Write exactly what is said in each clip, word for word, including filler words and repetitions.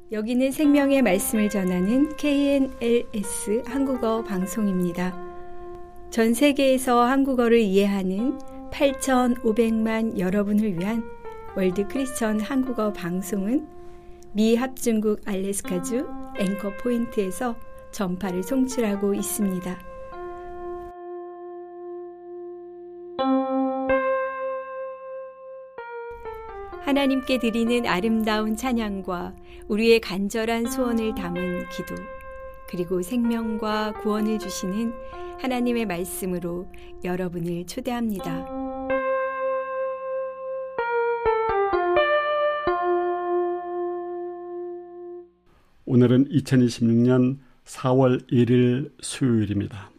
여기는 생명의 말씀을 전하는 케이엔엘에스 한국어 방송입니다. 전 세계에서 한국어를 이해하는 팔천오백만 여러분을 위한 월드 크리스천 한국어 방송은 미 합중국 알래스카주 앵커 포인트에서 전파를 송출하고 있습니다. 하나님께 드리는 아름다운 찬양과 우리의 간절한 소원을 담은 기도, 그리고 생명과 구원을 주시는 하나님의 말씀으로 여러분을 초대합니다. 오늘은 이천이십육 년 사월 일일 수요일입니다.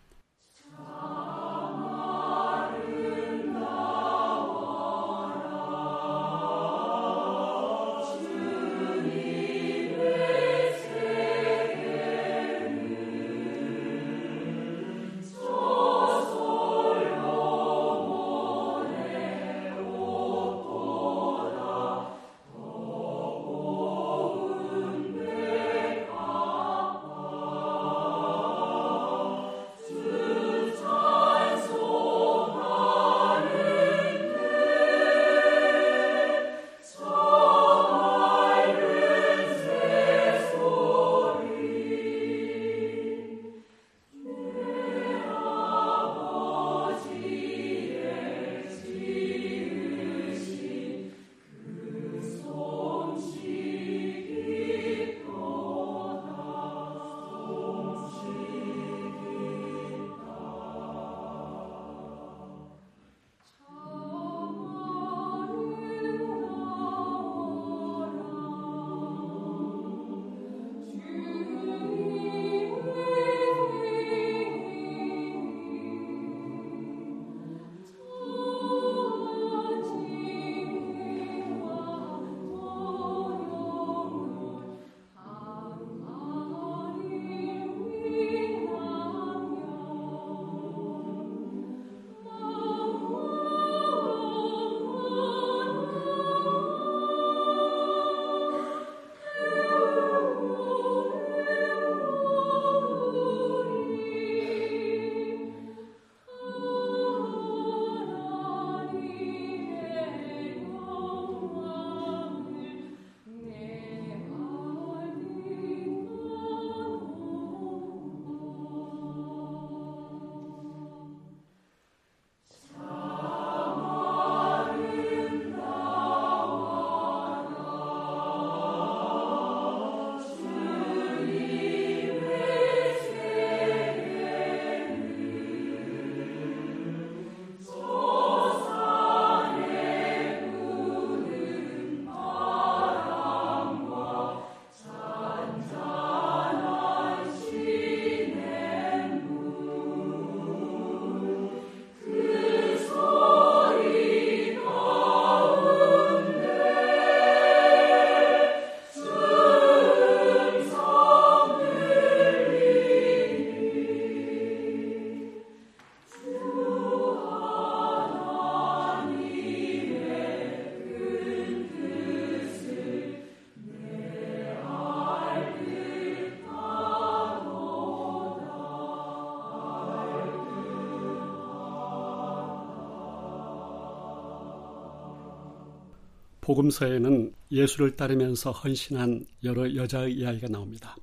복음서에는 예수를 따르면서 헌신한 여러 여자의 이야기가 나옵니다.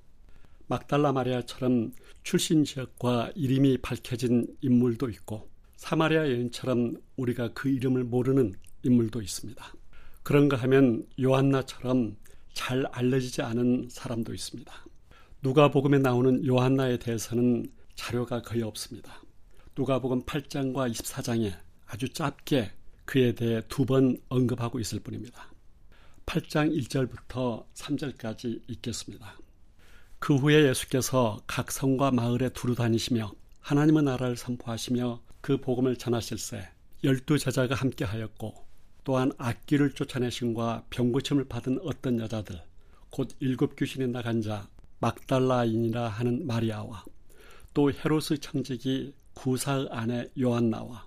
막달라 마리아처럼 출신 지역과 이름이 밝혀진 인물도 있고, 사마리아 여인처럼 우리가 그 이름을 모르는 인물도 있습니다. 그런가 하면 요한나처럼 잘 알려지지 않은 사람도 있습니다. 누가복음에 나오는 요한나에 대해서는 자료가 거의 없습니다. 누가복음 팔 장과 이십사 장에 아주 짧게 그에 대해 두 번 언급하고 있을 뿐입니다. 팔 장 일 절부터 삼 절까지 읽겠습니다. 그 후에 예수께서 각 성과 마을에 두루 다니시며 하나님의 나라를 선포하시며 그 복음을 전하실세 열두 제자가 함께하였고, 또한 악귀를 쫓아내심과 병고침을 받은 어떤 여자들, 곧 일곱 귀신이 나간 자 막달라인이라 하는 마리아와 또 헤롯의 청지기 구사의 아내 요한나와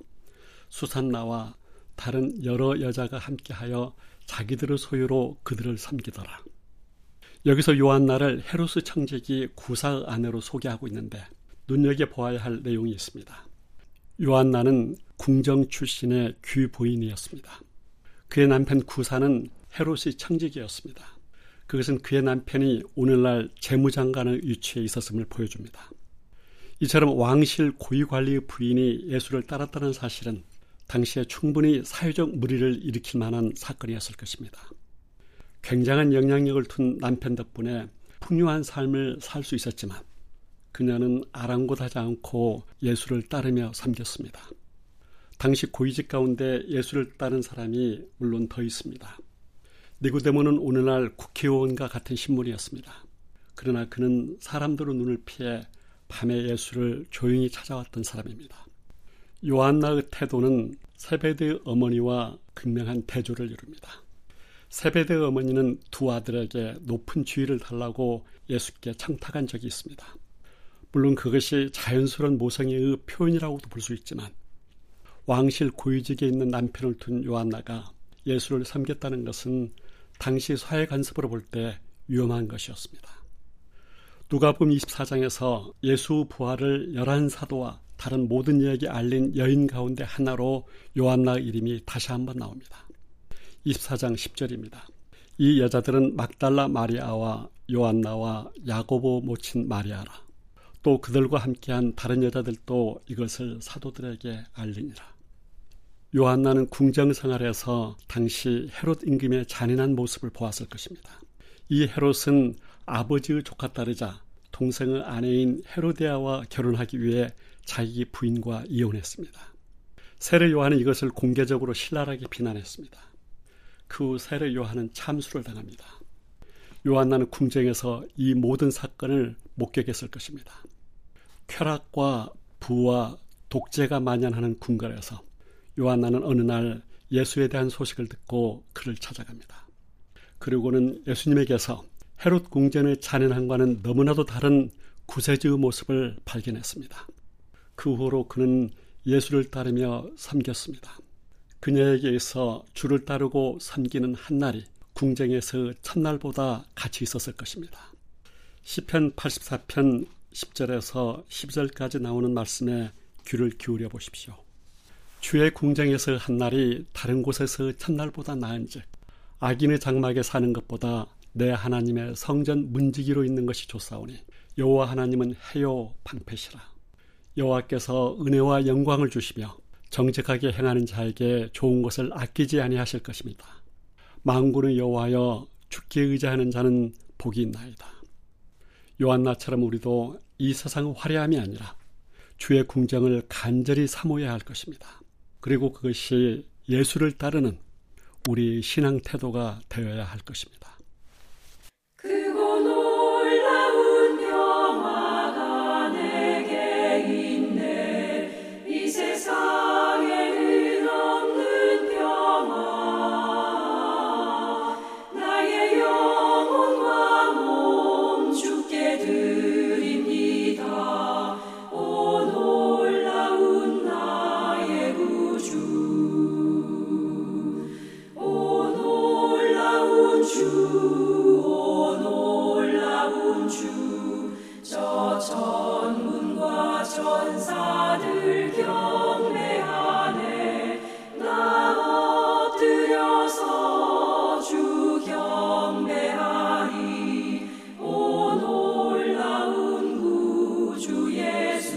수산나와 다른 여러 여자가 함께하여 자기들의 소유로 그들을 섬기더라. 여기서 요한나를 헤로스 청지기 구사의 아내로 소개하고 있는데 눈여겨보아야 할 내용이 있습니다. 요한나는 궁정 출신의 귀부인이었습니다. 그의 남편 구사는 헤롯의 청지기였습니다. 그것은 그의 남편이 오늘날 재무장관의 위치에 있었음을 보여줍니다. 이처럼 왕실 고위관리의 부인이 예수를 따랐다는 사실은 당시에 충분히 사회적 물의를 일으킬 만한 사건이었을 것입니다. 굉장한 영향력을 둔 남편 덕분에 풍요한 삶을 살 수 있었지만 그녀는 아랑곳하지 않고 예수를 따르며 섬겼습니다. 당시 고위직 가운데 예수를 따른 사람이 물론 더 있습니다. 니고데모는 오늘날 국회의원과 같은 신분이었습니다. 그러나 그는 사람들의 눈을 피해 밤에 예수를 조용히 찾아왔던 사람입니다. 요한나의 태도는 세베대의 어머니와 극명한 대조를 이룹니다. 세베대의 어머니는 두 아들에게 높은 지위를 달라고 예수께 청탁한 적이 있습니다. 물론 그것이 자연스러운 모성애의 표현이라고도 볼 수 있지만 왕실 고위직에 있는 남편을 둔 요한나가 예수를 섬겼다는 것은 당시 사회 간섭으로 볼 때 위험한 것이었습니다. 누가복음 이십사 장에서 예수 부활을 열한 사도와 다른 모든 이에게 알린 여인 가운데 하나로 요한나 이름이 다시 한번 나옵니다. 이십사 장 십 절입니다. 이 여자들은 막달라 마리아와 요한나와 야고보 모친 마리아라. 또 그들과 함께한 다른 여자들도 이것을 사도들에게 알리니라. 요한나는 궁정생활에서 당시 헤롯 임금의 잔인한 모습을 보았을 것입니다. 이 헤롯은 아버지의 조카 딸이자 동생의 아내인 헤로데아와 결혼하기 위해 자기 부인과 이혼했습니다. 세례 요한은 이것을 공개적으로 신랄하게 비난했습니다. 그 후 세례 요한은 참수를 당합니다. 요한나는 궁정에서 이 모든 사건을 목격했을 것입니다. 쾌락과 부와 독재가 만연하는 궁궐에서 요한나는 어느 날 예수에 대한 소식을 듣고 그를 찾아갑니다. 그리고는 예수님에게서 헤롯 궁전의 잔인함과는 너무나도 다른 구세주의 모습을 발견했습니다. 그 후로 그는 예수를 따르며 섬겼습니다. 그녀에게 있어 주를 따르고 섬기는 한날이 궁정에서 첫날보다 같이 있었을 것입니다. 시편 팔십사 편 십 절에서 십이 절까지 나오는 말씀에 귀를 기울여 보십시오. 주의 궁정에서 한날이 다른 곳에서 첫날보다 나은즉 악인의 장막에 사는 것보다 내 하나님의 성전 문지기로 있는 것이 좋사오니 여호와 하나님은 해요 방패시라. 여호와께서 은혜와 영광을 주시며 정직하게 행하는 자에게 좋은 것을 아끼지 아니하실 것입니다. 만군의 여호와여 주께 의지하는 자는 복이 있나이다. 요한나처럼 우리도 이 세상의 화려함이 아니라 주의 궁정을 간절히 사모해야 할 것입니다. 그리고 그것이 예수를 따르는 우리 신앙 태도가 되어야 할 것입니다. 크고 놀라운 평화가 내게 있네. 이 세상에는 없는 평화. 나의 영혼과 몸 주께 드립니다. 오 놀라운 나의 구주. 오 놀라운 주. 저 천군과 천사들 경배하네. 나 엎드려서 주 경배하리. 오 놀라운 구주 예수.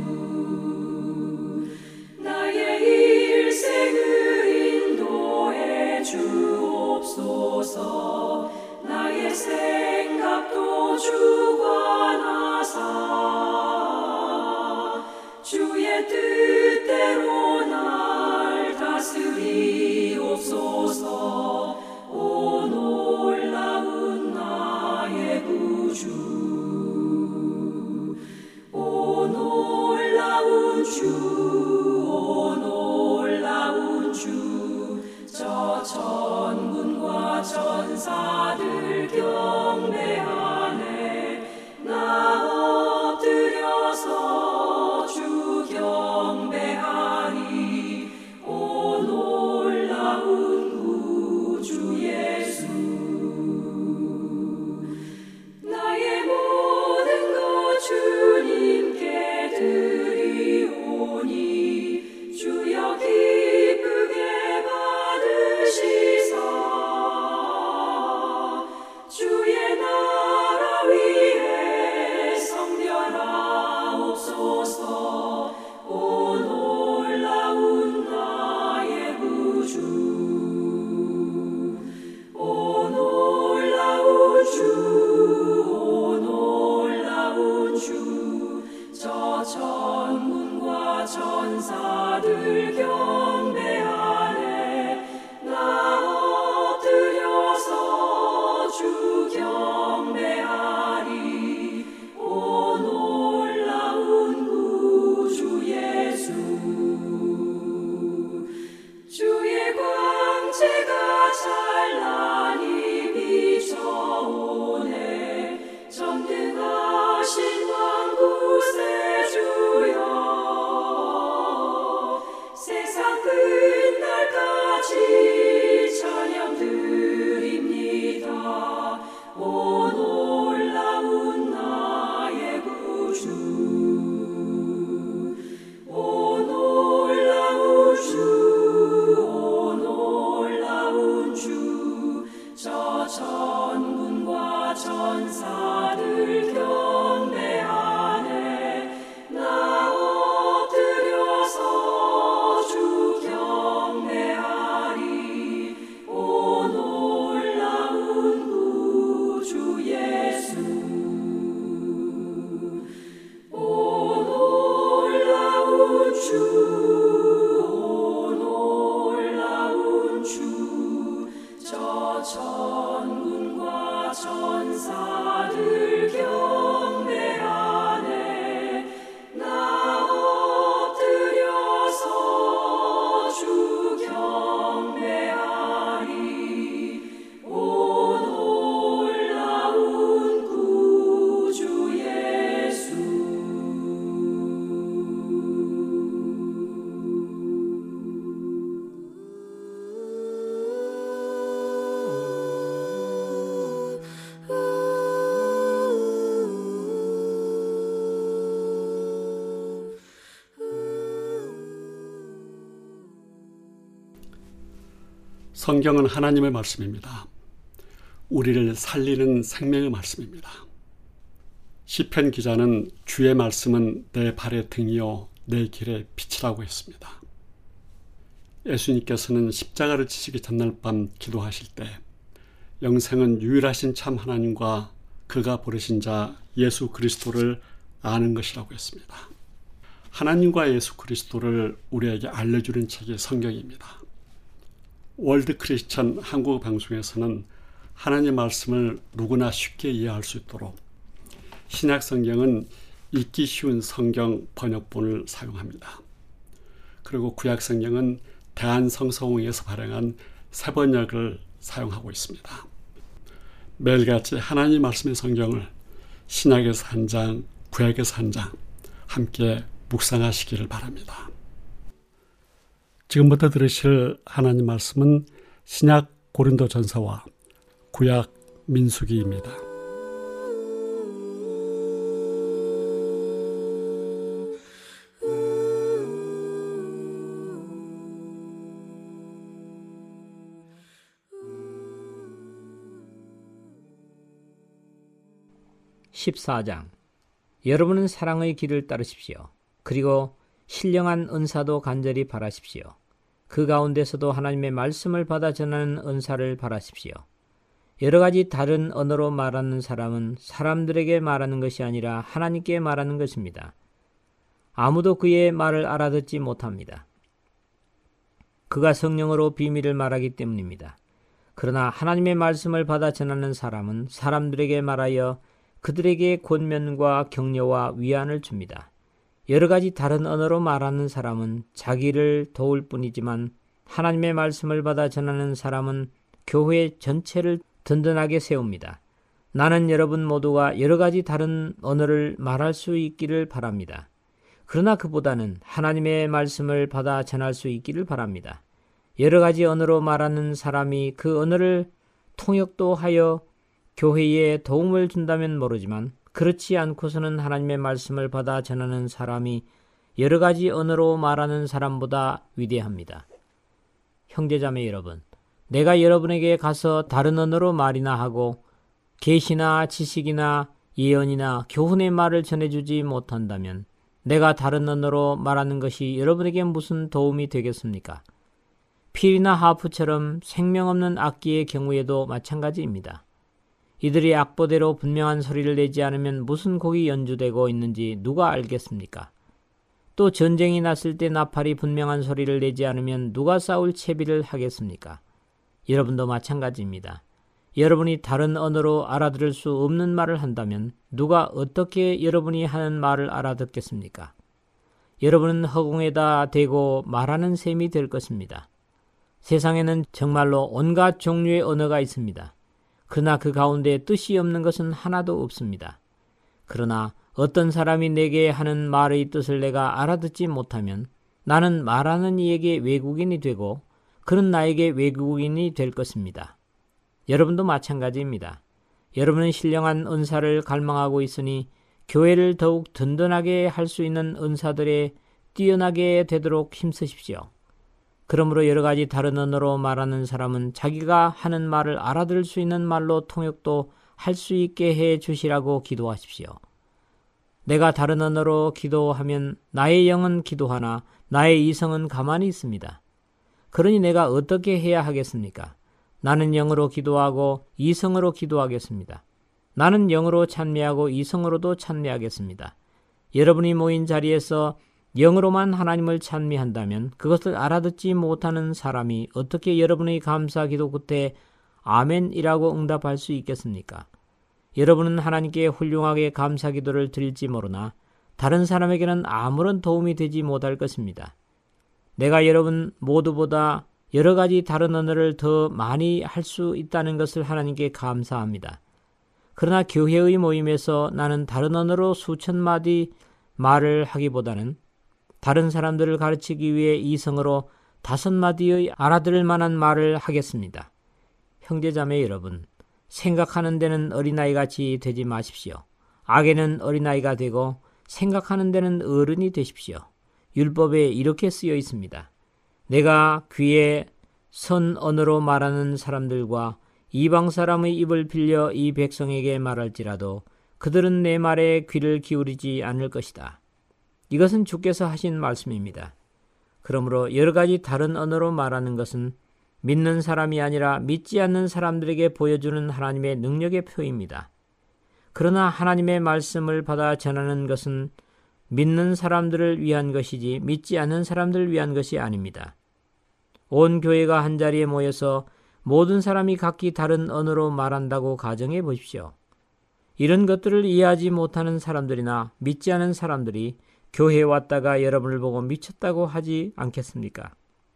나의 일생을 인도해 주옵소서. 나의 생각도 주관하사 주의 뜻대로 날 다스리옵소서. 오 놀라운 나의 구주. 오 놀라운 주. 오 놀라운 주. 저 천군과 천사들 경배하네. 천사들 경배하네. 나 엎드려서 주 경배하리. 오 놀라운 구주 예수. 오 놀라운 주. 천군과 천사들 경배하네. 나 엎드려서 주 경배하리. 오 놀라운 구주 예수. 성경은 하나님의 말씀입니다. 우리를 살리는 생명의 말씀입니다. 시편 기자는 주의 말씀은 내 발의 등이요 내 길의 빛이라고 했습니다. 예수님께서는 십자가를 지시기 전날 밤 기도하실 때 영생은 유일하신 참 하나님과 그가 부르신 자 예수 그리스도를 아는 것이라고 했습니다. 하나님과 예수 그리스도를 우리에게 알려주는 책이 성경입니다. 월드 크리스천 한국 방송에서는 하나님 말씀을 누구나 쉽게 이해할 수 있도록 신약 성경은 읽기 쉬운 성경 번역본을 사용합니다. 그리고 구약 성경은 대한성서공회에서 발행한 새 번역을 사용하고 있습니다. 매일같이 하나님 말씀의 성경을 신약에서 한 장, 구약에서 한 장 함께 묵상하시기를 바랍니다. 지금부터 들으실 하나님 말씀은 신약 고린도전서와 구약 민수기입니다. 십사 장. 여러분은 사랑의 길을 따르십시오. 그리고 신령한 은사도 간절히 바라십시오. 그 가운데서도 하나님의 말씀을 받아 전하는 은사를 바라십시오. 여러 가지 다른 언어로 말하는 사람은 사람들에게 말하는 것이 아니라 하나님께 말하는 것입니다. 아무도 그의 말을 알아듣지 못합니다. 그가 성령으로 비밀을 말하기 때문입니다. 그러나 하나님의 말씀을 받아 전하는 사람은 사람들에게 말하여 그들에게 권면과 격려와 위안을 줍니다. 여러 가지 다른 언어로 말하는 사람은 자기를 도울 뿐이지만 하나님의 말씀을 받아 전하는 사람은 교회 전체를 든든하게 세웁니다. 나는 여러분 모두가 여러 가지 다른 언어를 말할 수 있기를 바랍니다. 그러나 그보다는 하나님의 말씀을 받아 전할 수 있기를 바랍니다. 여러 가지 언어로 말하는 사람이 그 언어를 통역도 하여 교회에 도움을 준다면 모르지만 그렇지 않고서는 하나님의 말씀을 받아 전하는 사람이 여러 가지 언어로 말하는 사람보다 위대합니다. 형제자매 여러분, 내가 여러분에게 가서 다른 언어로 말이나 하고 계시나 지식이나 예언이나 교훈의 말을 전해주지 못한다면 내가 다른 언어로 말하는 것이 여러분에게 무슨 도움이 되겠습니까? 필이나 하프처럼 생명 없는 악기의 경우에도 마찬가지입니다. 이들이 악보대로 분명한 소리를 내지 않으면 무슨 곡이 연주되고 있는지 누가 알겠습니까? 또 전쟁이 났을 때 나팔이 분명한 소리를 내지 않으면 누가 싸울 채비를 하겠습니까? 여러분도 마찬가지입니다. 여러분이 다른 언어로 알아들을 수 없는 말을 한다면 누가 어떻게 여러분이 하는 말을 알아듣겠습니까? 여러분은 허공에다 대고 말하는 셈이 될 것입니다. 세상에는 정말로 온갖 종류의 언어가 있습니다. 그러나 그 가운데 뜻이 없는 것은 하나도 없습니다. 그러나 어떤 사람이 내게 하는 말의 뜻을 내가 알아듣지 못하면 나는 말하는 이에게 외국인이 되고 그는 나에게 외국인이 될 것입니다. 여러분도 마찬가지입니다. 여러분은 신령한 은사를 갈망하고 있으니 교회를 더욱 든든하게 할 수 있는 은사들에 뛰어나게 되도록 힘쓰십시오. 그러므로 여러 가지 다른 언어로 말하는 사람은 자기가 하는 말을 알아들을 수 있는 말로 통역도 할 수 있게 해 주시라고 기도하십시오. 내가 다른 언어로 기도하면 나의 영은 기도하나 나의 이성은 가만히 있습니다. 그러니 내가 어떻게 해야 하겠습니까? 나는 영으로 기도하고 이성으로 기도하겠습니다. 나는 영으로 찬미하고 이성으로도 찬미하겠습니다. 여러분이 모인 자리에서 영으로만 하나님을 찬미한다면 그것을 알아듣지 못하는 사람이 어떻게 여러분의 감사 기도 끝에 아멘이라고 응답할 수 있겠습니까? 여러분은 하나님께 훌륭하게 감사 기도를 드릴지 모르나 다른 사람에게는 아무런 도움이 되지 못할 것입니다. 내가 여러분 모두보다 여러 가지 다른 언어를 더 많이 할 수 있다는 것을 하나님께 감사합니다. 그러나 교회의 모임에서 나는 다른 언어로 수천 마디 말을 하기보다는 다른 사람들을 가르치기 위해 이성으로 다섯 마디의 알아들을 만한 말을 하겠습니다. 형제자매 여러분, 생각하는 데는 어린아이같이 되지 마십시오. 악에는 어린아이가 되고 생각하는 데는 어른이 되십시오. 율법에 이렇게 쓰여 있습니다. 내가 귀에 선 언어로 말하는 사람들과 이방 사람의 입을 빌려 이 백성에게 말할지라도 그들은 내 말에 귀를 기울이지 않을 것이다. 이것은 주께서 하신 말씀입니다. 그러므로 여러 가지 다른 언어로 말하는 것은 믿는 사람이 아니라 믿지 않는 사람들에게 보여주는 하나님의 능력의 표입니다. 그러나 하나님의 말씀을 받아 전하는 것은 믿는 사람들을 위한 것이지 믿지 않는 사람들을 위한 것이 아닙니다. 온 교회가 한자리에 모여서 모든 사람이 각기 다른 언어로 말한다고 가정해 보십시오. 이런 것들을 이해하지 못하는 사람들이나 믿지 않은 사람들이 교회에 왔다가 여러분을 보고 미쳤다고 하지 않겠습니까?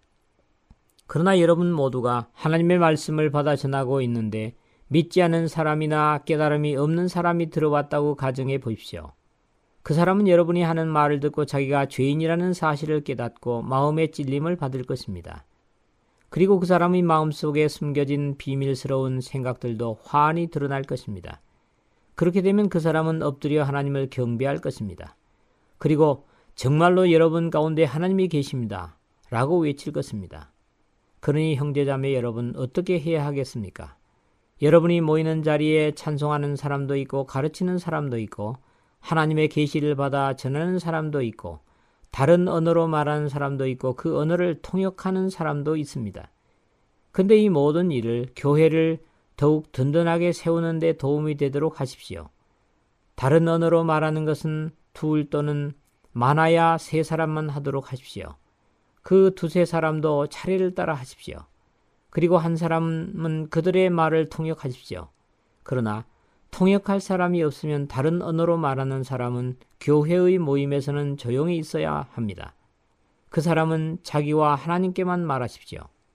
그러나 여러분 모두가 하나님의 말씀을 받아 전하고 있는데 믿지 않은 사람이나 깨달음이 없는 사람이 들어왔다고 가정해 보십시오. 그 사람은 여러분이 하는 말을 듣고 자기가 죄인이라는 사실을 깨닫고 마음의 찔림을 받을 것입니다. 그리고 그 사람의 마음속에 숨겨진 비밀스러운 생각들도 환히 드러날 것입니다. 그렇게 되면 그 사람은 엎드려 하나님을 경배할 것입니다. 그리고 정말로 여러분 가운데 하나님이 계십니다. 라고 외칠 것입니다. 그러니 형제자매 여러분 어떻게 해야 하겠습니까? 여러분이 모이는 자리에 찬송하는 사람도 있고 가르치는 사람도 있고 하나님의 계시를 받아 전하는 사람도 있고 다른 언어로 말하는 사람도 있고 그 언어를 통역하는 사람도 있습니다. 근데 이 모든 일을 교회를 더욱 든든하게 세우는 데 도움이 되도록 하십시오. 다른 언어로 말하는 것은 둘 또는 많아야 세 사람만 하도록 하십시오. 그 두세 사람도 차례를 따라 하십시오. 그리고 한 사람은 그들의 말을 통역하십시오. 그러나 통역할 사람이 없으면 다른 언어로 말하는 사람은 교회의 모임에서는 조용히 있어야 합니다. 그 사람은 자기와 하나님께만 말하십시오.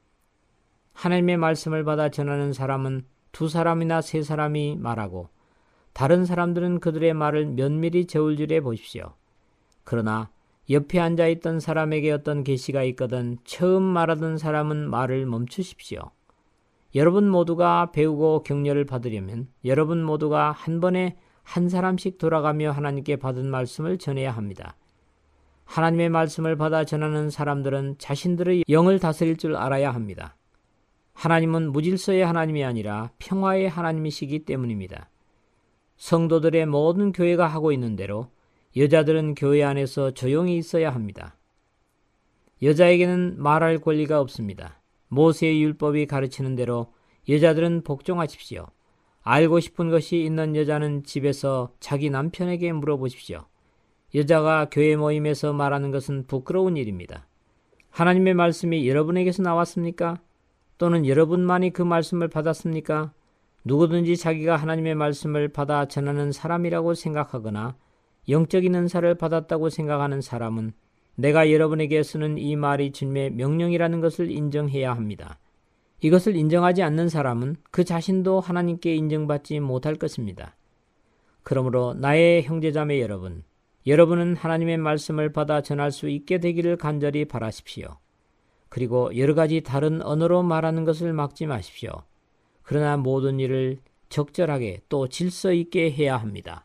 하나님의 말씀을 받아 전하는 사람은 두 사람이나 세 사람이 말하고 다른 사람들은 그들의 말을 면밀히 저울질해 보십시오. 그러나 옆에 앉아있던 사람에게 어떤 계시가 있거든 처음 말하던 사람은 말을 멈추십시오. 여러분 모두가 배우고 격려를 받으려면 여러분 모두가 한 번에 한 사람씩 돌아가며 하나님께 받은 말씀을 전해야 합니다. 하나님의 말씀을 받아 전하는 사람들은 자신들의 영을 다스릴 줄 알아야 합니다. 하나님은 무질서의 하나님이 아니라 평화의 하나님이시기 때문입니다. 성도들의 모든 교회가 하고 있는 대로 여자들은 교회 안에서 조용히 있어야 합니다. 여자에게는 말할 권리가 없습니다. 모세의 율법이 가르치는 대로 여자들은 복종하십시오. 알고 싶은 것이 있는 여자는 집에서 자기 남편에게 물어보십시오. 여자가 교회 모임에서 말하는 것은 부끄러운 일입니다. 하나님의 말씀이 여러분에게서 나왔습니까? 또는 여러분만이 그 말씀을 받았습니까? 누구든지 자기가 하나님의 말씀을 받아 전하는 사람이라고 생각하거나 영적인 은사를 받았다고 생각하는 사람은 내가 여러분에게 쓰는 이 말이 주님의 명령이라는 것을 인정해야 합니다. 이것을 인정하지 않는 사람은 그 자신도 하나님께 인정받지 못할 것입니다. 그러므로 나의 형제자매 여러분, 여러분은 하나님의 말씀을 받아 전할 수 있게 되기를 간절히 바라십시오. 그리고 여러 가지 다른 언어로 말하는 것을 막지 마십시오. 그러나 모든 일을 적절하게 또 질서 있게 해야 합니다.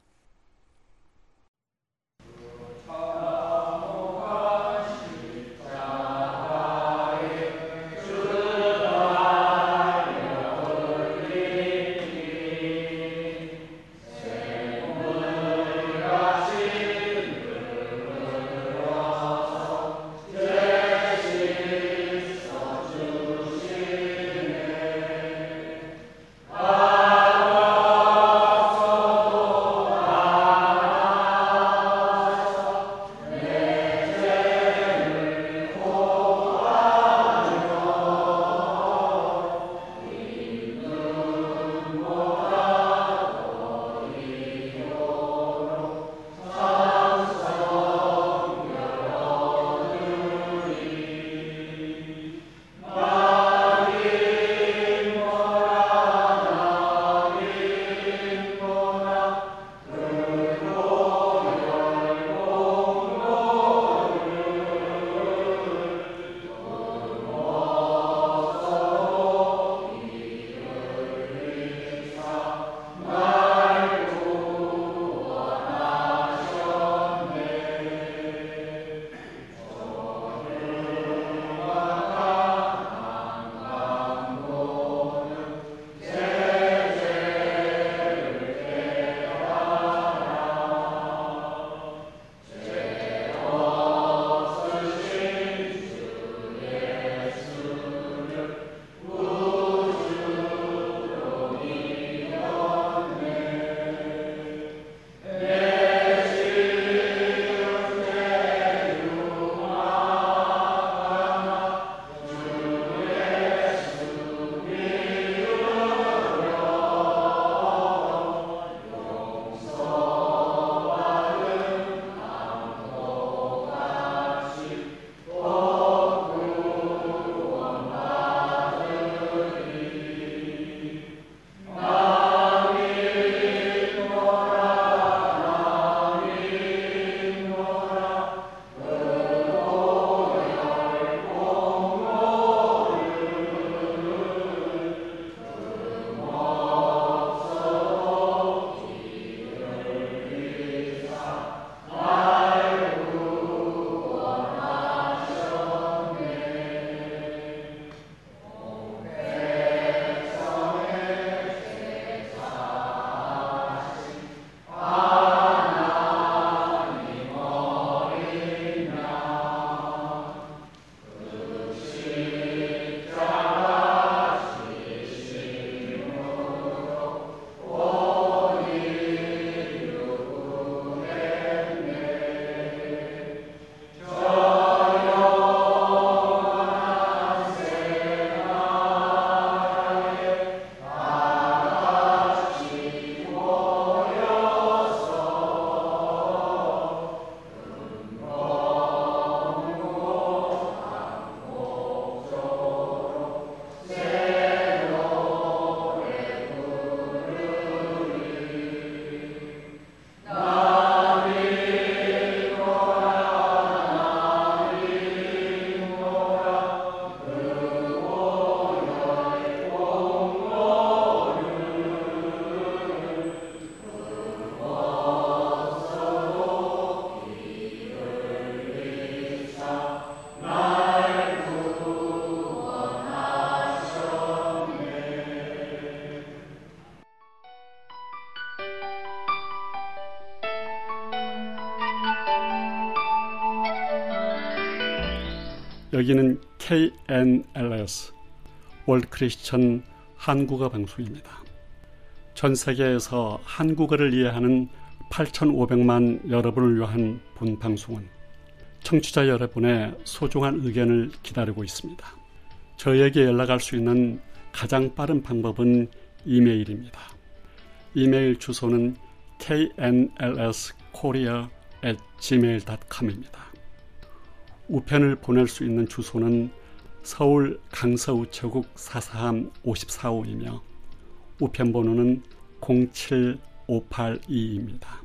여기는 케이 엔 엘 에스 월드 크리스천 한국어 방송입니다. 전 세계에서 한국어를 이해하는 팔천오백만 여러분을 위한 본 방송은 청취자 여러분의 소중한 의견을 기다리고 있습니다. 저에게 연락할 수 있는 가장 빠른 방법은 이메일입니다. 이메일 주소는 케이 엔 엘 에스 코리아 앳 지메일 닷 컴입니다. 우편을 보낼 수 있는 주소는 서울 강서우체국 사사함 오십사호이며 우편 번호는 공칠오팔이입니다.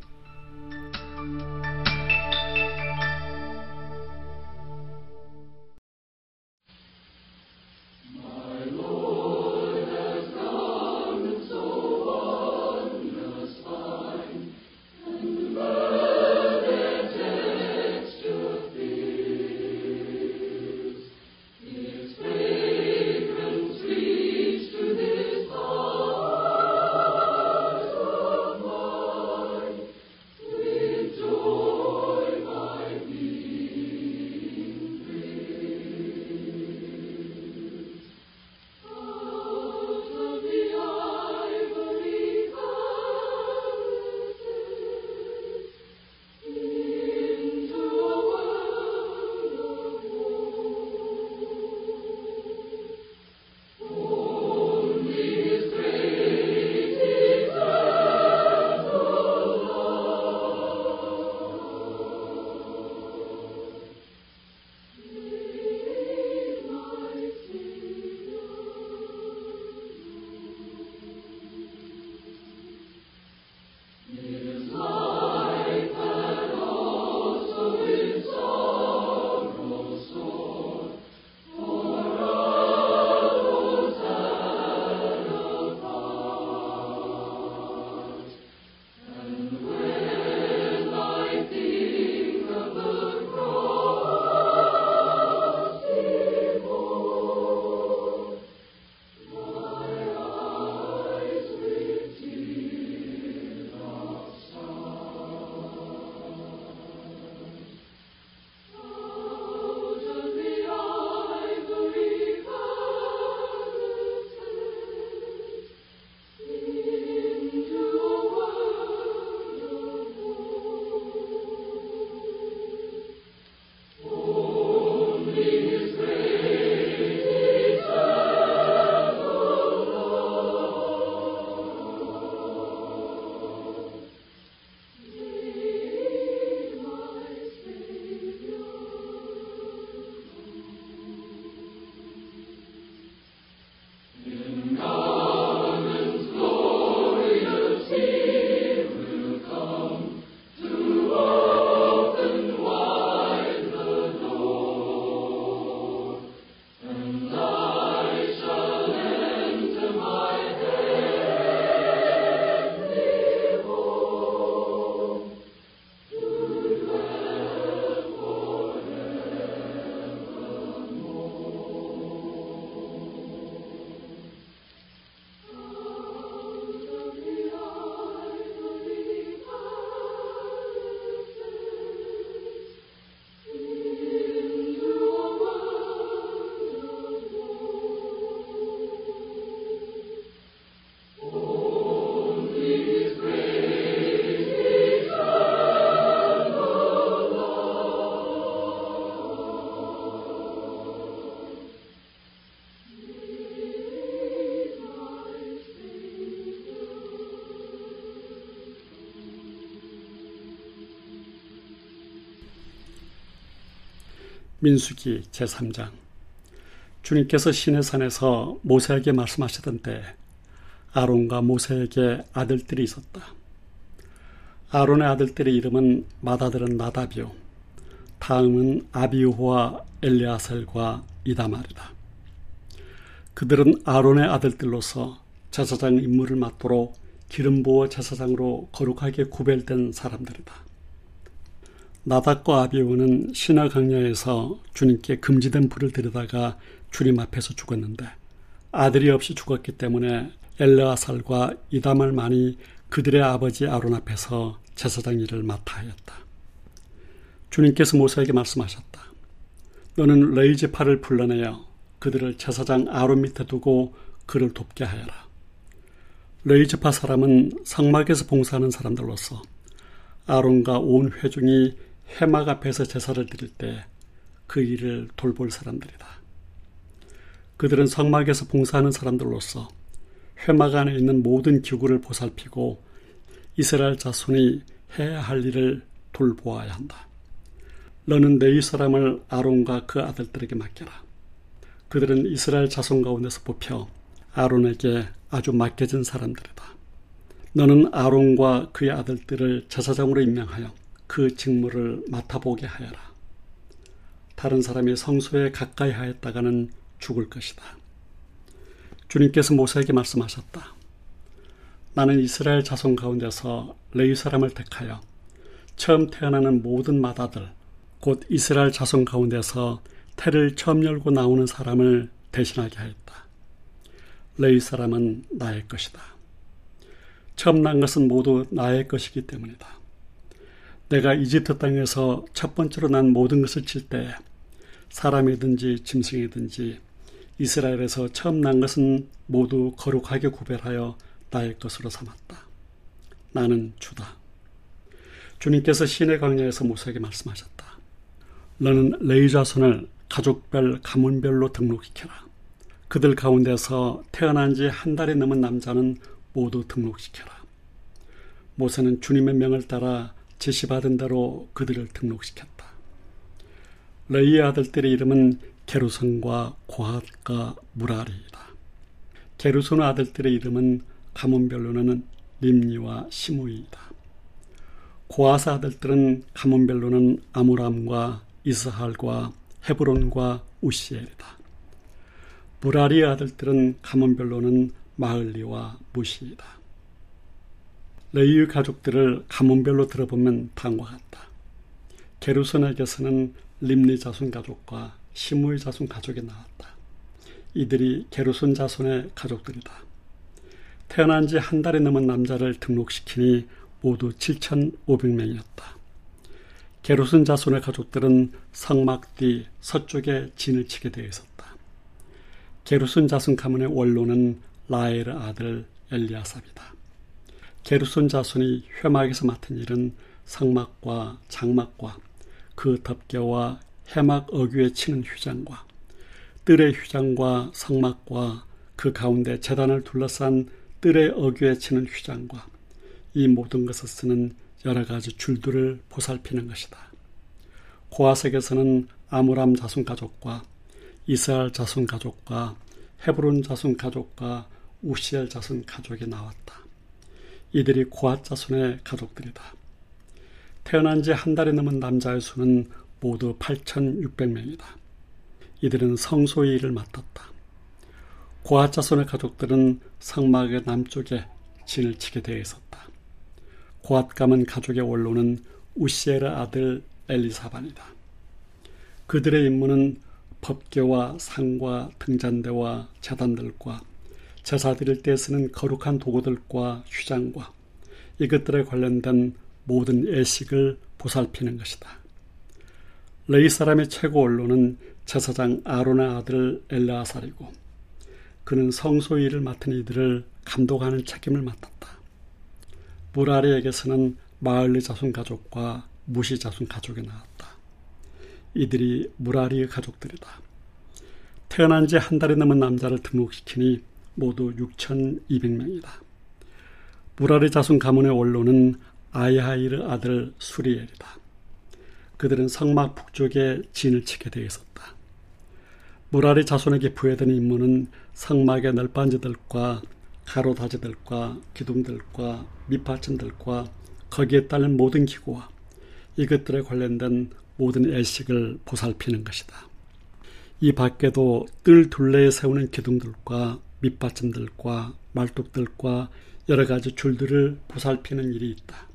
민수기 제삼 장. 주님께서 시내산에서 모세에게 말씀하시던 때 아론과 모세에게 아들들이 있었다. 아론의 아들들의 이름은 맏아들은 나답이요, 다음은 아비후와 엘레아살과 이다말이다. 그들은 아론의 아들들로서 제사장 임무를 맡도록 기름 부어 제사장으로 거룩하게 구별된 사람들이다. 나답과 아비후는 시나 강야에서 주님께 금지된 불을 들여다가 주님 앞에서 죽었는데 아들이 없이 죽었기 때문에 엘레아살과 이다말만이 그들의 아버지 아론 앞에서 제사장 일을 맡아 하였다. 주님께서 모세에게 말씀하셨다. 너는 레위 지파를 불러내어 그들을 제사장 아론 밑에 두고 그를 돕게 하여라. 레위 지파 사람은 성막에서 봉사하는 사람들로서 아론과 온 회중이 회막 앞에서 제사를 드릴 때 그 일을 돌볼 사람들이다. 그들은 성막에서 봉사하는 사람들로서 회막 안에 있는 모든 기구를 보살피고 이스라엘 자손이 해야 할 일을 돌보아야 한다. 너는 레위 사람을 아론과 그 아들들에게 맡겨라. 그들은 이스라엘 자손 가운데서 뽑혀 아론에게 아주 맡겨진 사람들이다. 너는 아론과 그의 아들들을 제사장으로 임명하여 그 직무를 맡아보게 하여라. 다른 사람이 성소에 가까이 하였다가는 죽을 것이다. 주님께서 모세에게 말씀하셨다. 나는 이스라엘 자손 가운데서 레위 사람을 택하여 처음 태어나는 모든 맏아들, 곧 이스라엘 자손 가운데서 태를 처음 열고 나오는 사람을 대신하게 하였다. 레위 사람은 나의 것이다. 처음 난 것은 모두 나의 것이기 때문이다. 내가 이집트 땅에서 첫 번째로 난 모든 것을 칠 때 사람이든지 짐승이든지 이스라엘에서 처음 난 것은 모두 거룩하게 구별하여 나의 것으로 삼았다. 나는 주다. 주님께서 시내 광야에서 모세에게 말씀하셨다. 너는 레위 자손을 가족별 가문별로 등록시켜라. 그들 가운데서 태어난 지 한 달이 넘은 남자는 모두 등록시켜라. 모세는 주님의 명을 따라 지시받은 대로 그들을 등록시켰다. 레위의 아들들의 이름은 게르손과 고핫과 무라리이다. 게르손의 아들들의 이름은 가문별로는 림니와 시므이이다. 고핫의 아들들은 가문별로는 아므람과 이스할과 헤브론과 우시엘이다. 무라리의 아들들은 가문별로는 마흘리와 무시이다. 레위의 가족들을 가문별로 들어보면 다음과 같다. 게르손에게서는 림니 자손 가족과 시므이 자손 가족이 나왔다. 이들이 게르손 자손의 가족들이다. 태어난 지 한 달이 넘은 남자를 등록시키니 모두 칠천오백 명이었다. 게르손 자손의 가족들은 성막 뒤 서쪽에 진을 치게 되어 있었다. 게르손 자손 가문의 원로는 라엘의 아들 엘리아삽이다. 게르손 자손이 회막에서 맡은 일은 성막과 장막과 그 덮개와 해막 어귀에 치는 휘장과 뜰의 휘장과 성막과 그 가운데 제단을 둘러싼 뜰의 어귀에 치는 휘장과 이 모든 것을 쓰는 여러 가지 줄들을 보살피는 것이다. 고핫에게서는 아므람 자손 가족과 이스라엘 자손 가족과 헤브론 자손 가족과 우시엘 자손 가족이 나왔다. 이들이 고핫 자손의 가족들이다. 태어난 지 한 달이 넘은 남자의 수는 모두 팔천육백 명이다. 이들은 성소의 일을 맡았다. 고핫 자손의 가족들은 성막의 남쪽에 진을 치게 되어 있었다. 고핫 가문 가족의 원로는 우시엘의 아들 엘리사반이다. 그들의 임무는 법궤와 상과 등잔대와 제단들과 제사 드릴 때 쓰는 거룩한 도구들과 휘장과 이것들에 관련된 모든 예식을 보살피는 것이다. 레위 사람의 최고 원로는 제사장 아론의 아들 엘르아살이고 그는 성소 일을 맡은 이들을 감독하는 책임을 맡았다. 무라리에게서는 마흘리 자손 가족과 무시 자손 가족이 나왔다. 이들이 무라리의 가족들이다. 태어난 지 한 달이 넘은 남자를 등록시키니 모두 육천이백 명이다. 무라리 자손 가문의 원로는 아이하일의 아들 수리엘이다. 그들은 성막 북쪽에 진을 치게 되어 있었다. 무라리 자손에게 부여된 임무는 성막의 널빤지들과 가로다지들과 기둥들과 밑받침들과 거기에 따른 모든 기구와 이것들에 관련된 모든 예식을 보살피는 것이다. 이 밖에도 뜰 둘레에 세우는 기둥들과 밑받침들과 말뚝들과 여러 가지 줄들을 보살피는 일이 있다.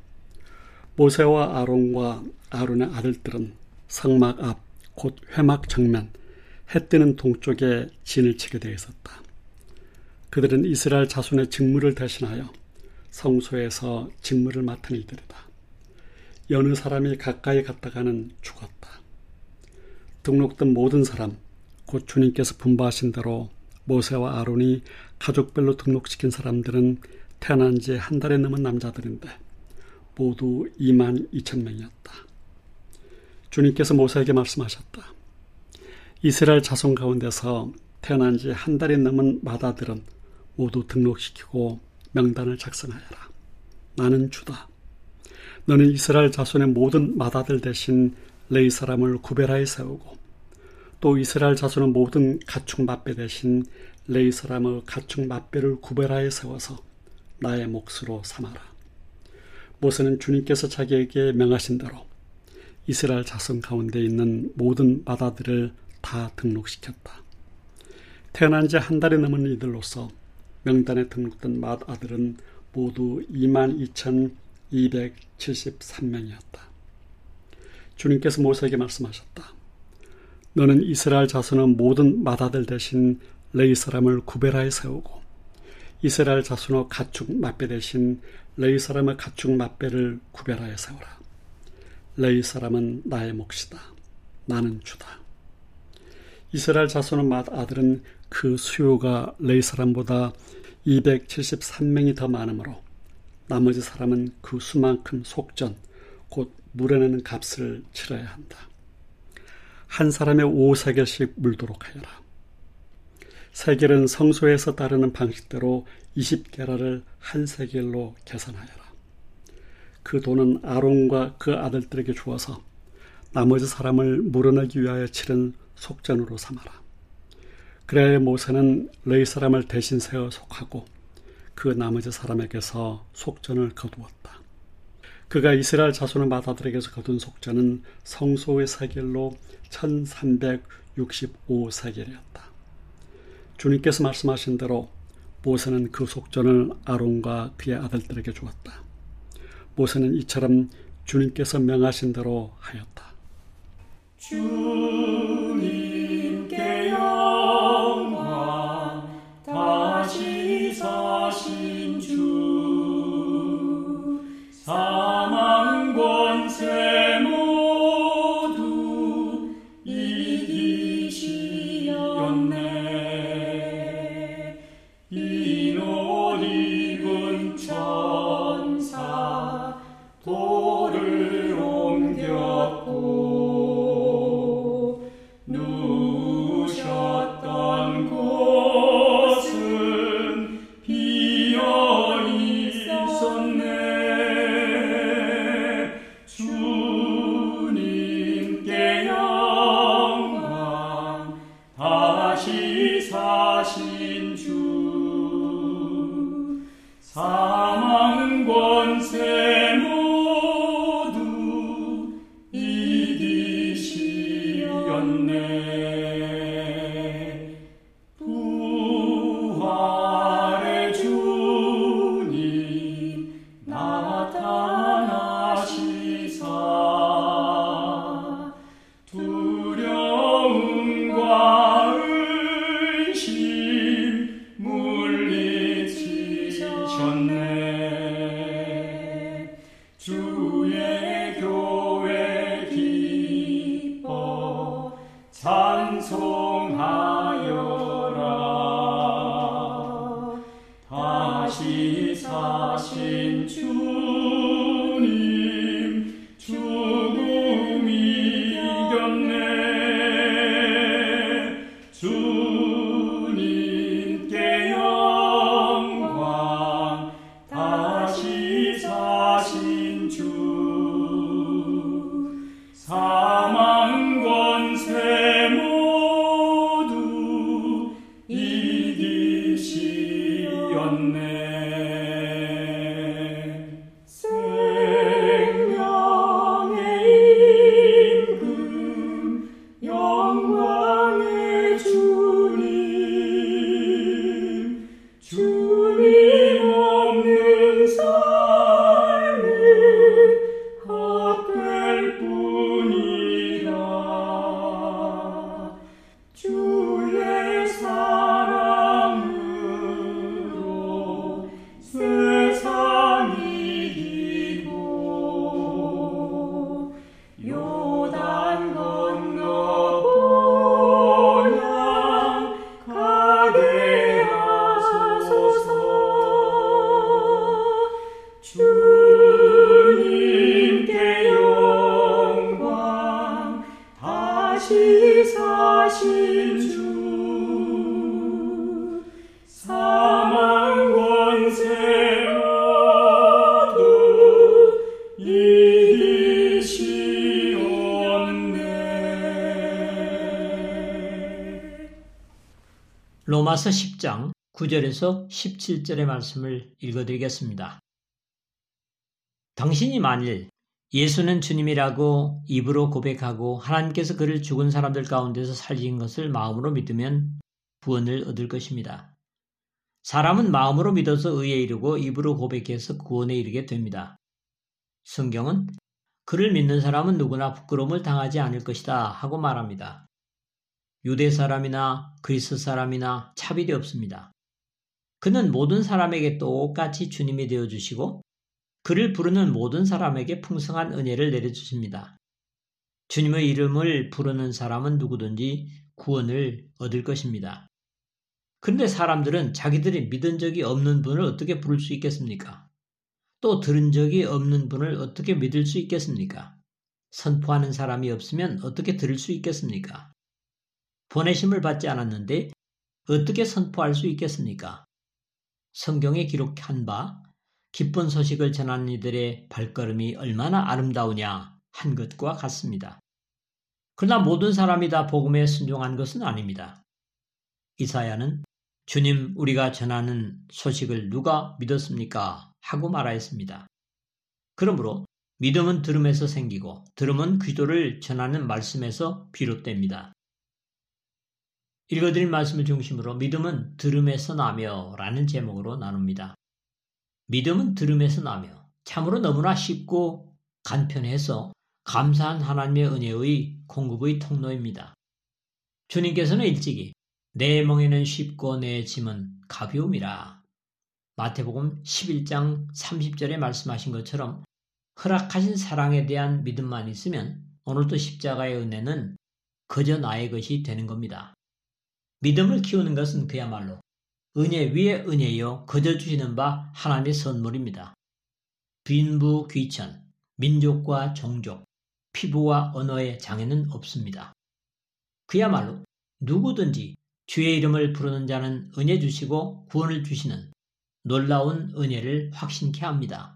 모세와 아론과 아론의 아들들은 성막 앞, 곧 회막 정면, 해 뜨는 동쪽에 진을 치게 되어 있었다. 그들은 이스라엘 자손의 직무를 대신하여 성소에서 직무를 맡은 이들이다. 여느 사람이 가까이 갔다가는 죽었다. 등록된 모든 사람, 곧 주님께서 분부하신 대로 모세와 아론이 가족별로 등록시킨 사람들은 태어난 지 한 달이 넘은 남자들인데 모두 이만 이천 명이었다. 주님께서 모세에게 말씀하셨다. 이스라엘 자손 가운데서 태어난 지 한 달이 넘은 맏아들은 모두 등록시키고 명단을 작성하여라. 나는 주다. 너는 이스라엘 자손의 모든 맏아들 대신 레위 사람을 구별하여 세우고 또 이스라엘 자손의 모든 가축 맏배 대신 레위 사람의 가축 맏배를 구별하여 세워서 나의 몫으로 삼아라. 모세는 주님께서 자기에게 명하신 대로 이스라엘 자손 가운데 있는 모든 맏아들을 다 등록시켰다. 태어난 지 한 달이 넘은 이들로서 명단에 등록된 맏아들은 모두 이만 이천이백칠십삼 명이었다. 주님께서 모세에게 말씀하셨다. 너는 이스라엘 자손의 모든 맏아들 대신 레위 사람을 구별하여 세우고 이스라엘 자손의 가축 맏배 대신 레위 사람의 가축 맏배를 구별하여 세우라. 레위 사람은 나의 몫이다. 나는 주다. 이스라엘 자손의 맏아들은 그 수요가 레위 사람보다 이백칠십삼 명이 더 많으므로 나머지 사람은 그 수만큼 속전, 곧 물어내는 값을 치러야 한다. 한 사람의 오 세겔씩 물도록 하여라. 세겔은 성소에서 따르는 방식대로 이십 게라를 한 세겔로 계산하여라. 그 돈은 아론과 그 아들들에게 주어서 나머지 사람을 물어내기 위하여 치른 속전으로 삼아라. 그래야 모세는 레위 사람을 대신 세워 속하고 그 나머지 사람에게서 속전을 거두었다. 그가 이스라엘 자손의 맏아들에게서 거둔 속전은 성소의 세겔로 천삼백육십오 세겔이었다. 주님께서 말씀하신 대로 모세는 그 속전을 아론과 그의 아들들에게 주었다. 모세는 이처럼 주님께서 명하신 대로 하였다. 주님께 영광 다시 사신 주 사망 권세 모두 이기시었네. 흰 옷 입은 천사 돌을 옮겼고 누우셨던 곳은 비어 있었네. 주님께 영광 다시 사신 주 사망 권세 모두 이기시었네. 부활의 주님 나타나시사 두려움과 의심 물리치셨네. 주의 교회 기뻐 찬송하여라. 다시 사신 주님 죽음이 이겼네. 주님께 영광 다시 사신 주 사망 권세 모두 이기시었네. 생명의 임금 영광의 주님 주님 없는 삶은 로마서 십 장 구 절에서 십칠 절의 말씀을 읽어드리겠습니다. 당신이 만일 예수는 주님이라고 입으로 고백하고 하나님께서 그를 죽은 사람들 가운데서 살리신 것을 마음으로 믿으면 구원을 얻을 것입니다. 사람은 마음으로 믿어서 의에 이르고 입으로 고백해서 구원에 이르게 됩니다. 성경은 그를 믿는 사람은 누구나 부끄러움을 당하지 않을 것이다 하고 말합니다. 유대 사람이나 그리스 사람이나 차별이 없습니다. 그는 모든 사람에게 똑같이 주님이 되어주시고 그를 부르는 모든 사람에게 풍성한 은혜를 내려주십니다. 주님의 이름을 부르는 사람은 누구든지 구원을 얻을 것입니다. 그런데 사람들은 자기들이 믿은 적이 없는 분을 어떻게 부를 수 있겠습니까? 또 들은 적이 없는 분을 어떻게 믿을 수 있겠습니까? 선포하는 사람이 없으면 어떻게 들을 수 있겠습니까? 보내심을 받지 않았는데 어떻게 선포할 수 있겠습니까? 성경에 기록한 바 기쁜 소식을 전하는 이들의 발걸음이 얼마나 아름다우냐 한 것과 같습니다. 그러나 모든 사람이 다 복음에 순종한 것은 아닙니다. 이사야는 주님 우리가 전하는 소식을 누가 믿었습니까? 하고 말하였습니다. 그러므로 믿음은 들음에서 생기고 들음은 기도를 전하는 말씀에서 비롯됩니다. 읽어드린 말씀을 중심으로 믿음은 들음에서 나며 라는 제목으로 나눕니다. 믿음은 들음에서 나며 참으로 너무나 쉽고 간편해서 감사한 하나님의 은혜의 공급의 통로입니다. 주님께서는 일찍이 내 멍에는 쉽고 내 짐은 가벼움이라 마태복음 십일 장 삼십 절에 말씀하신 것처럼 허락하신 사랑에 대한 믿음만 있으면 오늘도 십자가의 은혜는 그저 나의 것이 되는 겁니다. 믿음을 키우는 것은 그야말로 은혜 위에 은혜여 거저 주시는 바 하나님의 선물입니다. 빈부 귀천, 민족과 종족, 피부와 언어의 장애는 없습니다. 그야말로 누구든지 주의 이름을 부르는 자는 은혜 주시고 구원을 주시는 놀라운 은혜를 확신케 합니다.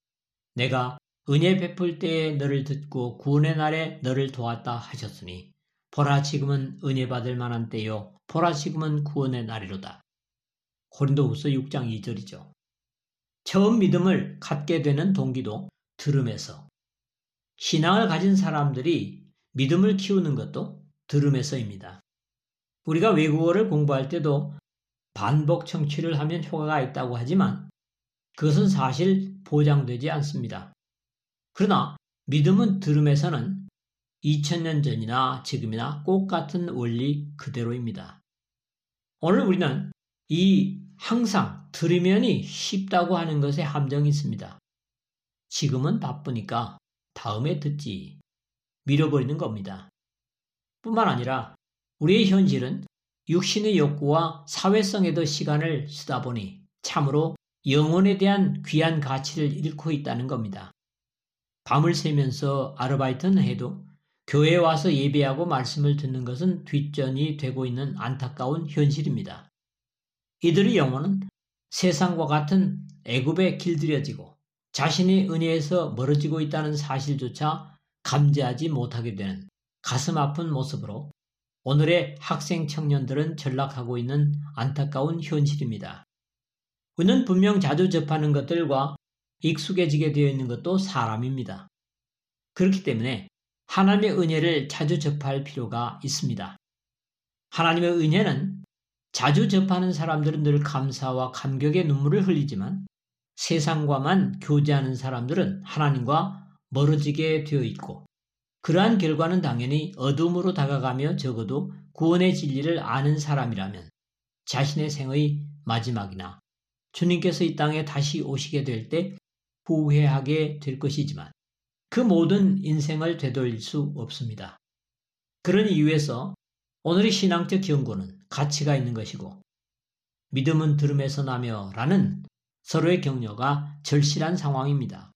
내가 은혜 베풀 때에 너를 듣고 구원의 날에 너를 도왔다 하셨으니 보라 지금은 은혜 받을 만한 때요 보라 지금은 구원의 날이로다. 고린도후서 육 장 이 절이죠. 처음 믿음을 갖게 되는 동기도 들음에서, 신앙을 가진 사람들이 믿음을 키우는 것도 들음에서입니다. 우리가 외국어를 공부할 때도 반복 청취를 하면 효과가 있다고 하지만 그것은 사실 보장되지 않습니다. 그러나 믿음은 들음에서는 이천 년 전이나 지금이나 꼭 같은 원리 그대로입니다. 오늘 우리는 이 항상 들으면이 쉽다고 하는 것에 함정이 있습니다. 지금은 바쁘니까 다음에 듣지 밀어버리는 겁니다. 뿐만 아니라 우리의 현실은 육신의 욕구와 사회성에도 시간을 쓰다 보니 참으로 영혼에 대한 귀한 가치를 잃고 있다는 겁니다. 밤을 새면서 아르바이트는 해도 교회에 와서 예배하고 말씀을 듣는 것은 뒷전이 되고 있는 안타까운 현실입니다. 이들의 영혼은 세상과 같은 애굽에 길들여지고 자신의 은혜에서 멀어지고 있다는 사실조차 감지하지 못하게 되는 가슴 아픈 모습으로 오늘의 학생 청년들은 전락하고 있는 안타까운 현실입니다. 우리는 분명 자주 접하는 것들과 익숙해지게 되어 있는 것도 사람입니다. 그렇기 때문에 하나님의 은혜를 자주 접할 필요가 있습니다. 하나님의 은혜는 자주 접하는 사람들은 늘 감사와 감격의 눈물을 흘리지만 세상과만 교제하는 사람들은 하나님과 멀어지게 되어 있고 그러한 결과는 당연히 어둠으로 다가가며 적어도 구원의 진리를 아는 사람이라면 자신의 생의 마지막이나 주님께서 이 땅에 다시 오시게 될 때 후회하게 될 것이지만 그 모든 인생을 되돌릴 수 없습니다. 그런 이유에서 오늘의 신앙적 경고는 가치가 있는 것이고 믿음은 들음에서 나며 라는 서로의 격려가 절실한 상황입니다.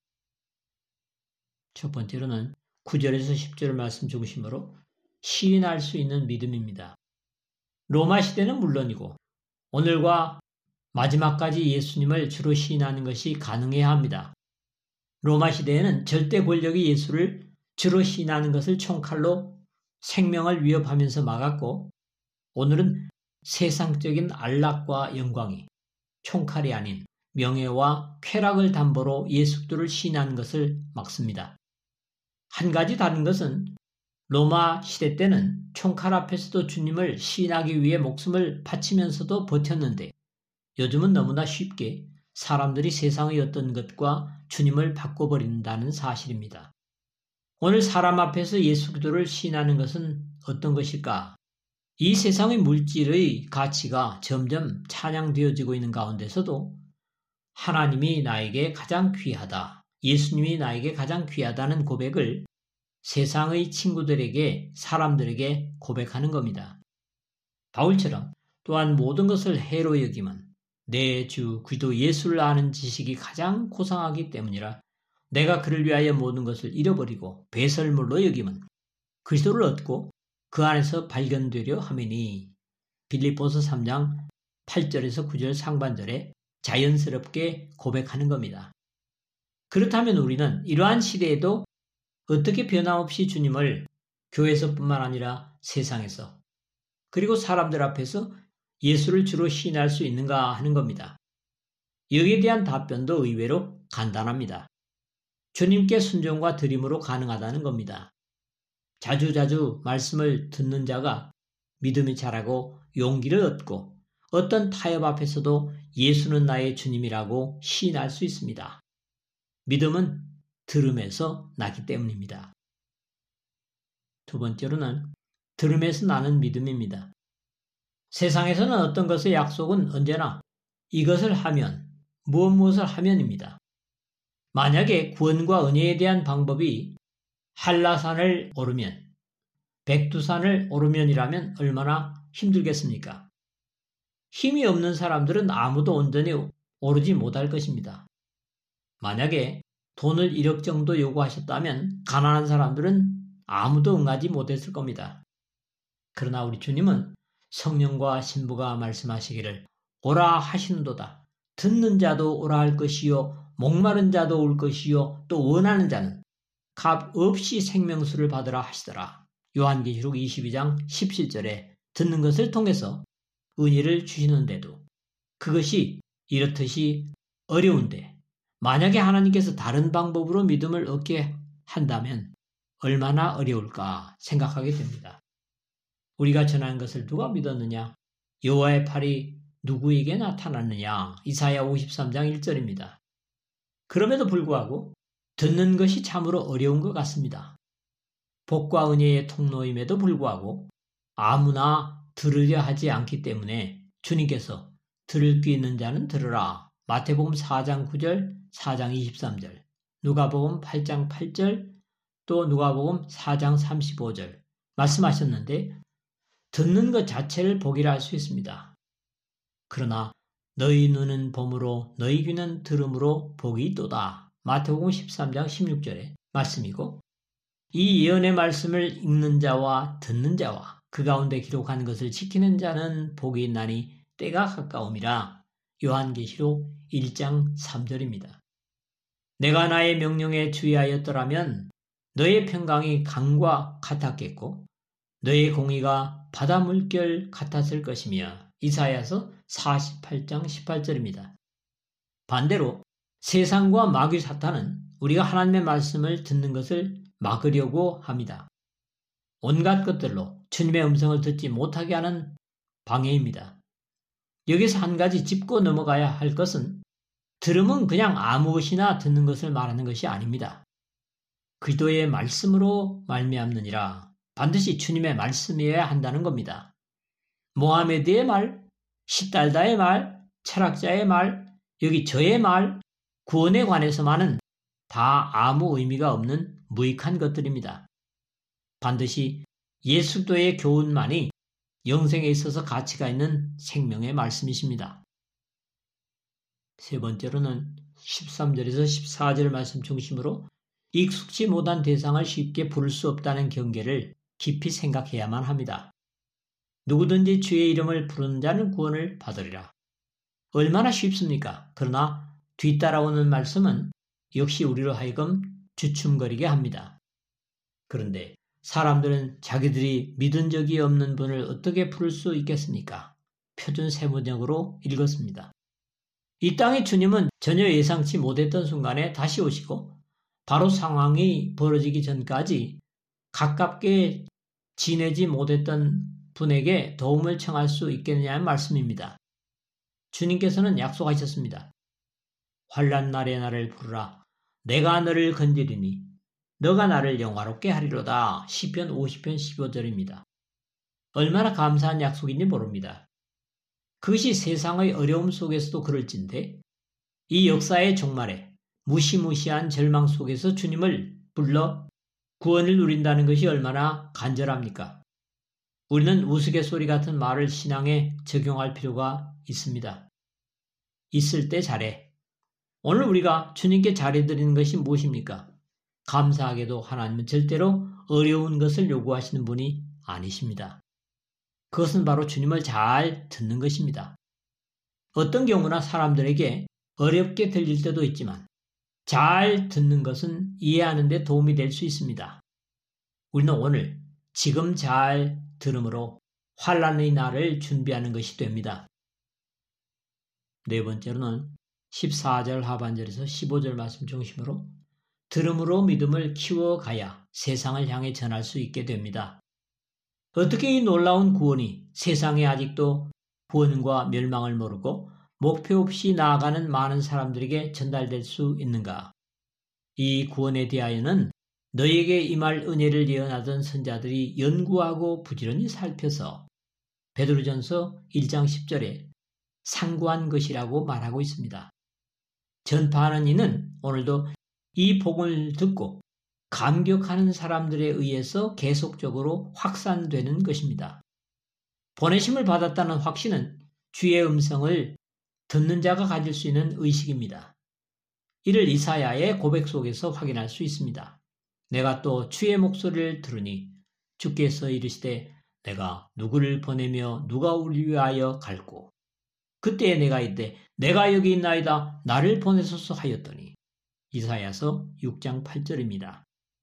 첫 번째로는 구 절에서 십 절 말씀 중심으로 시인할 수 있는 믿음입니다. 로마 시대는 물론이고 오늘과 마지막까지 예수님을 주로 시인하는 것이 가능해야 합니다. 로마 시대에는 절대 권력이 예수를 주로 시인하는 것을 총칼로 생명을 위협하면서 막았고, 오늘은 세상적인 안락과 영광이 총칼이 아닌 명예와 쾌락을 담보로 예수들을 시인하는 것을 막습니다. 한 가지 다른 것은 로마 시대 때는 총칼 앞에서도 주님을 시인하기 위해 목숨을 바치면서도 버텼는데, 요즘은 너무나 쉽게 사람들이 세상의 어떤 것과 주님을 바꿔버린다는 사실입니다. 오늘 사람 앞에서 예수 그리스도를 시인하는 것은 어떤 것일까? 이 세상의 물질의 가치가 점점 찬양되어지고 있는 가운데서도 하나님이 나에게 가장 귀하다, 예수님이 나에게 가장 귀하다는 고백을 세상의 친구들에게, 사람들에게 고백하는 겁니다. 바울처럼 또한 모든 것을 해로 여김은 내 주 그리스도 예수를 아는 지식이 가장 고상하기 때문이라 내가 그를 위하여 모든 것을 잃어버리고 배설물로 여김은 그리스도를 얻고 그 안에서 발견되려 함이니. 빌립보서 삼 장 팔 절에서 구 절 상반절에 자연스럽게 고백하는 겁니다. 그렇다면 우리는 이러한 시대에도 어떻게 변함없이 주님을 교회에서뿐만 아니라 세상에서, 그리고 사람들 앞에서 예수를 주로 시인할 수 있는가 하는 겁니다. 여기에 대한 답변도 의외로 간단합니다. 주님께 순종과 드림으로 가능하다는 겁니다. 자주자주 말씀을 듣는 자가 믿음이 자라고 용기를 얻고 어떤 타협 앞에서도 예수는 나의 주님이라고 시인할 수 있습니다. 믿음은 들음에서 나기 때문입니다. 두 번째로는 들음에서 나는 믿음입니다. 세상에서는 어떤 것의 약속은 언제나 이것을 하면, 무엇 무엇을 하면입니다. 만약에 구원과 은혜에 대한 방법이 한라산을 오르면, 백두산을 오르면이라면 얼마나 힘들겠습니까? 힘이 없는 사람들은 아무도 온전히 오르지 못할 것입니다. 만약에 돈을 일억 정도 요구하셨다면 가난한 사람들은 아무도 응하지 못했을 겁니다. 그러나 우리 주님은 성령과 신부가 말씀하시기를 오라 하시는도다. 듣는 자도 오라 할 것이요, 목마른 자도 올 것이요, 또 원하는 자는 값 없이 생명수를 받으라 하시더라. 요한계시록 이십이 장 십칠 절에 듣는 것을 통해서 은혜를 주시는데도 그것이 이렇듯이 어려운데, 만약에 하나님께서 다른 방법으로 믿음을 얻게 한다면 얼마나 어려울까 생각하게 됩니다. 우리가 전하는 것을 누가 믿었느냐? 여호와의 팔이 누구에게 나타났느냐? 이사야 오십삼 장 일 절입니다. 그럼에도 불구하고 듣는 것이 참으로 어려운 것 같습니다. 복과 은혜의 통로임에도 불구하고 아무나 들으려 하지 않기 때문에 주님께서 들을 귀 있는 자는 들으라. 마태복음 사 장 구 절, 사 장 이십삼 절, 누가복음 팔 장 팔 절, 또 누가복음 사 장 삼십오 절 말씀하셨는데, 듣는 것 자체를 복이라 할 수 있습니다. 그러나 너희 눈은 봄으로 너희 귀는 들음으로 복이 있도다. 마태복음 십삼 장 십육 절의 말씀이고, 이 예언의 말씀을 읽는 자와 듣는 자와 그 가운데 기록한 것을 지키는 자는 복이 있나니 때가 가까움이라. 요한계시록 일 장 삼 절입니다. 내가 나의 명령에 주의하였더라면 너의 평강이 강과 같았겠고 너의 공의가 바다 물결 같았을 것이며. 이사야서 사십팔 장 십팔 절입니다. 반대로 세상과 마귀 사탄은 우리가 하나님의 말씀을 듣는 것을 막으려고 합니다. 온갖 것들로 주님의 음성을 듣지 못하게 하는 방해입니다. 여기서 한 가지 짚고 넘어가야 할 것은, 들음은 그냥 아무것이나 듣는 것을 말하는 것이 아닙니다. 그리스도의 말씀으로 말미암느니라. 반드시 주님의 말씀이어야 한다는 겁니다. 모하메드의 말, 시달다의 말, 철학자의 말, 여기 저의 말, 구원에 관해서만은 다 아무 의미가 없는 무익한 것들입니다. 반드시 예수도의 교훈만이 영생에 있어서 가치가 있는 생명의 말씀이십니다. 세 번째로는 십삼 절에서 십사 절 말씀 중심으로 익숙지 못한 대상을 쉽게 부를 수 없다는 경계를 깊이 생각해야만 합니다. 누구든지 주의 이름을 부르는 자는 구원을 받으리라. 얼마나 쉽습니까? 그러나 뒤따라오는 말씀은 역시 우리로 하여금 주춤거리게 합니다. 그런데 사람들은 자기들이 믿은 적이 없는 분을 어떻게 부를 수 있겠습니까? 표준 세문역으로 읽었습니다. 이 땅의 주님은 전혀 예상치 못했던 순간에 다시 오시고 바로 상황이 벌어지기 전까지 가깝게 지내지 못했던 분에게 도움을 청할 수 있겠느냐는 말씀입니다. 주님께서는 약속하셨습니다. 환난 날에 나를 부르라. 내가 너를 건지리니 너가 나를 영화롭게 하리로다. 시편 오십 편 십오 절입니다. 얼마나 감사한 약속인지 모릅니다. 그것이 세상의 어려움 속에서도 그럴진데 이 역사의 종말에 무시무시한 절망 속에서 주님을 불러 구원을 누린다는 것이 얼마나 간절합니까? 우리는 우스갯소리 같은 말을 신앙에 적용할 필요가 있습니다. 있을 때 잘해. 오늘 우리가 주님께 잘해드리는 것이 무엇입니까? 감사하게도 하나님은 절대로 어려운 것을 요구하시는 분이 아니십니다. 그것은 바로 주님을 잘 듣는 것입니다. 어떤 경우나 사람들에게 어렵게 들릴 때도 있지만 잘 듣는 것은 이해하는 데 도움이 될 수 있습니다. 우리는 오늘 지금 잘 들음으로 환난의 날을 준비하는 것이 됩니다. 네 번째로는 십사 절 하반절에서 십오 절 말씀 중심으로 들음으로 믿음을 키워가야 세상을 향해 전할 수 있게 됩니다. 어떻게 이 놀라운 구원이 세상에 아직도 구원과 멸망을 모르고 목표 없이 나아가는 많은 사람들에게 전달될 수 있는가? 이 구원에 대하여는 너에게 임할 은혜를 예언하던 선자들이 연구하고 부지런히 살펴서 베드로전서 일 장 십 절에 상고한 것이라고 말하고 있습니다. 전파하는 이는 오늘도 이 복음을 듣고 감격하는 사람들에 의해서 계속적으로 확산되는 것입니다. 보내심을 받았다는 확신은 주의 음성을 듣는 자가 가질 수 있는 의식입니다. 이를 이사야의 고백 속에서 확인할 수 있습니다. 내가 또 주의 목소리를 들으니 주께서 이르시되 내가 누구를 보내며 누가 우리 위하여 갈고 그때에 내가 이때 내가 여기 있나이다 나를 보내소서 하였더니 이사야서 육 장 팔 절입니다.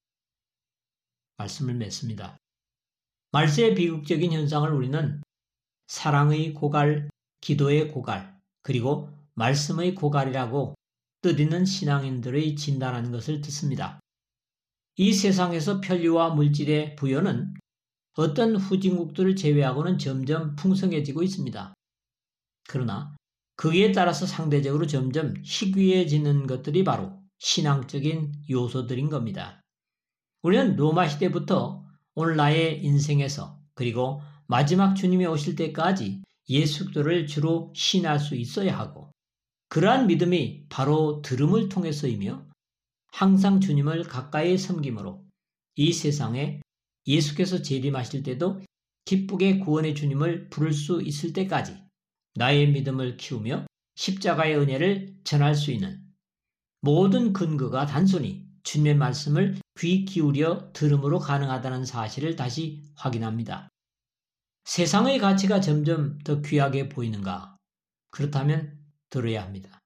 말씀을 맺습니다. 말세의 비극적인 현상을 우리는 사랑의 고갈, 기도의 고갈, 그리고 말씀의 고갈이라고 뜻있는 신앙인들의 진단하는 것을 듣습니다. 이 세상에서 편리와 물질의 부여는 어떤 후진국들을 제외하고는 점점 풍성해지고 있습니다. 그러나 거기에 따라서 상대적으로 점점 희귀해지는 것들이 바로 신앙적인 요소들인 겁니다. 우리는 로마 시대부터 오늘 나의 인생에서 그리고 마지막 주님이 오실 때까지 예수 그리스도를 주로 신할 수 있어야 하고 그러한 믿음이 바로 들음을 통해서이며 항상 주님을 가까이 섬김으로 이 세상에 예수께서 재림하실 때도 기쁘게 구원의 주님을 부를 수 있을 때까지 나의 믿음을 키우며 십자가의 은혜를 전할 수 있는 모든 근거가 단순히 주님의 말씀을 귀 기울여 들음으로 가능하다는 사실을 다시 확인합니다. 세상의 가치가 점점 더 귀하게 보이는가? 그렇다면 들어야 합니다.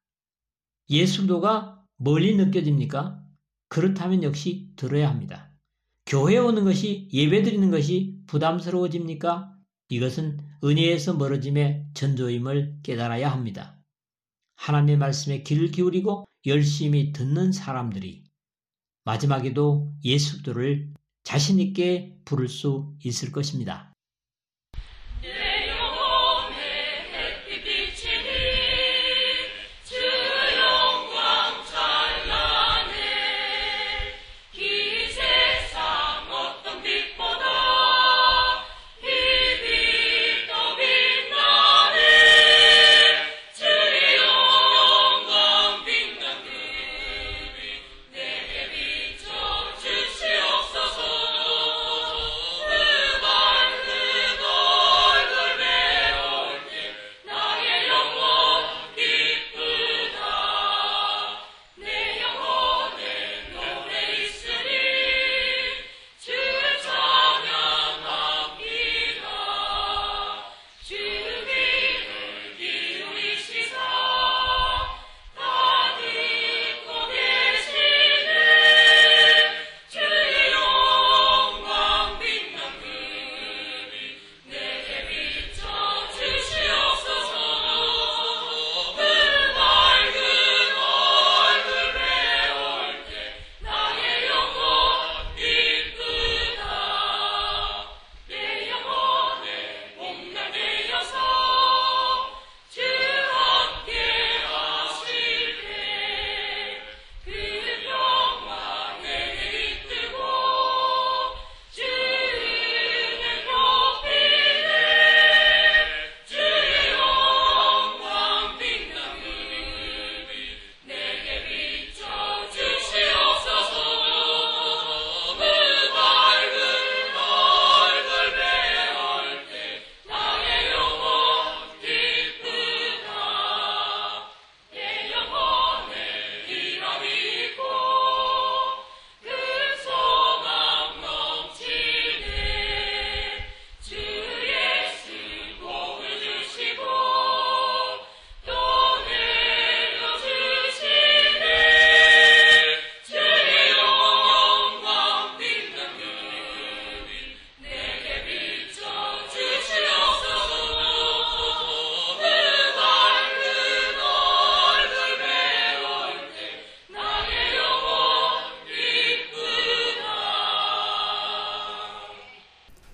예수도가 멀리 느껴집니까? 그렇다면 역시 들어야 합니다. 교회에 오는 것이 예배드리는 것이 부담스러워집니까? 이것은 은혜에서 멀어짐의 전조임을 깨달아야 합니다. 하나님의 말씀에 귀를 기울이고 열심히 듣는 사람들이 마지막에도 예수 그리스도를 자신 있게 부를 수 있을 것입니다. 주시옵소서.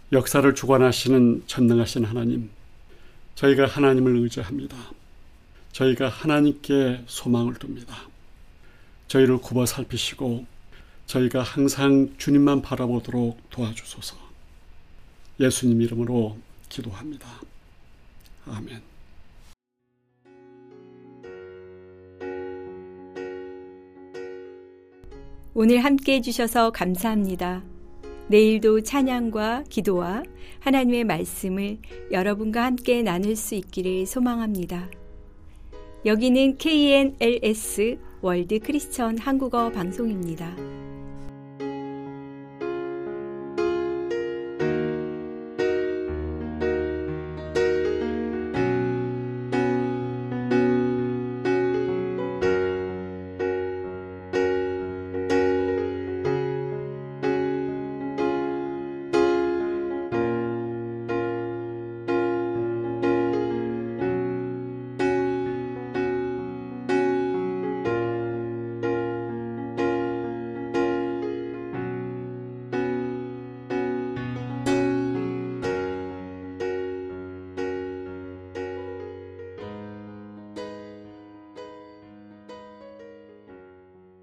역사를 주관하시는 전능하신 하나님, 저희가 하나님을 의지합니다. 저희가 하나님께 소망을 둡니다. 저희를 굽어 살피시고 저희가 항상 주님만 바라보도록 도와주소서. 예수님 이름으로 기도합니다. 아멘. 오늘 함께 해주셔서 감사합니다. 내일도 찬양과 기도와 하나님의 말씀을 여러분과 함께 나눌 수 있기를 소망합니다. 여기는 케이엔엘에스 월드 크리스천 한국어 방송입니다.